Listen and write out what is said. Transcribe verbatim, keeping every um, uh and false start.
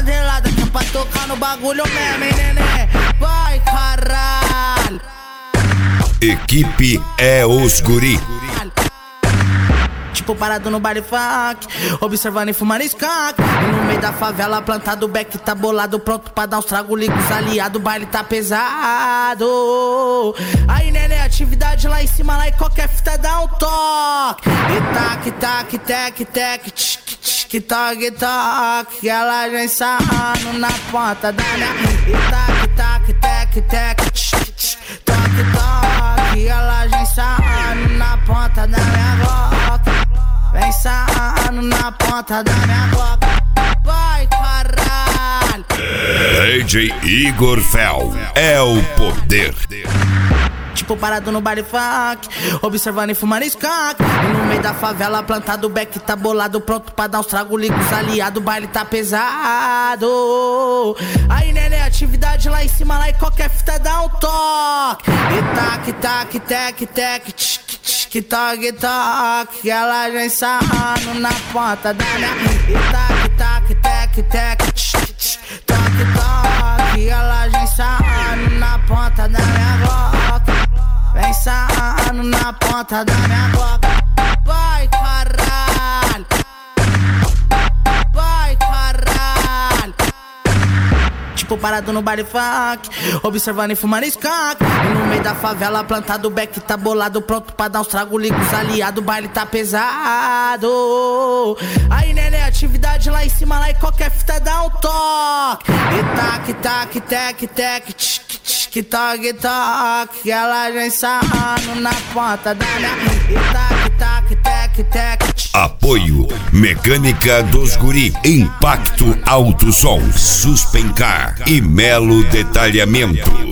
candelada, que é pra tocar no bagulho mesmo, hein, neném? Vai, caralho. Equipe é os guri. Tipo parado no baile funk, observando e fumando skunk. E no meio da favela plantado, o beck tá bolado, pronto pra dar uns trago, liga os aliados, o baile tá pesado. Aí, neném, atividade lá em cima, lá e qualquer fita dá um toque. E tac, tac, tec, tec, tch, tch, toque, toque. Ela já ensaiando na ponta da minha. E tac, tac, tec, tec, tch, tch, toque, toque. Ela já ensaiando na ponta da minha boca. Vem sarrando na ponta da minha boca. Vai, caralho. D J Igor Fel é o poder. Tipo parado no baile funk, observando e fumando skunk. E no meio da favela plantado, o beck tá bolado, pronto pra dar uns trago, liga os aliados, o baile tá pesado. Aí, neném, atividade lá em cima, lá e qualquer fita dá um toque. E tac, tac, tec, tec, tch, tch, toque, toque. Ela já ensaiando na ponta da minha. E tac, tac, tec, tec, tch, tch, toque, toque. Ela já ensaiando na ponta da minha boca. Vem sarrando na ponta da minha boca. Vai, caralho. Vai, caralho. Tipo parado no baile funk, observando e fumando skunk. E no meio da favela plantado, o beck tá bolado, pronto pra dar uns trago, liga os aliados, o baile tá pesado. Aí, neném, atividade lá em cima, lá e qualquer fita dá um toque. E tac, tac, tec, tec, tch, que toque, toque. Ela já ensaiando na ponta da minha. E tac, tac, tec, tec. Apoio Mecânica dos Guri, Impacto Alto Som, Suspencar e Melo Detalhamento.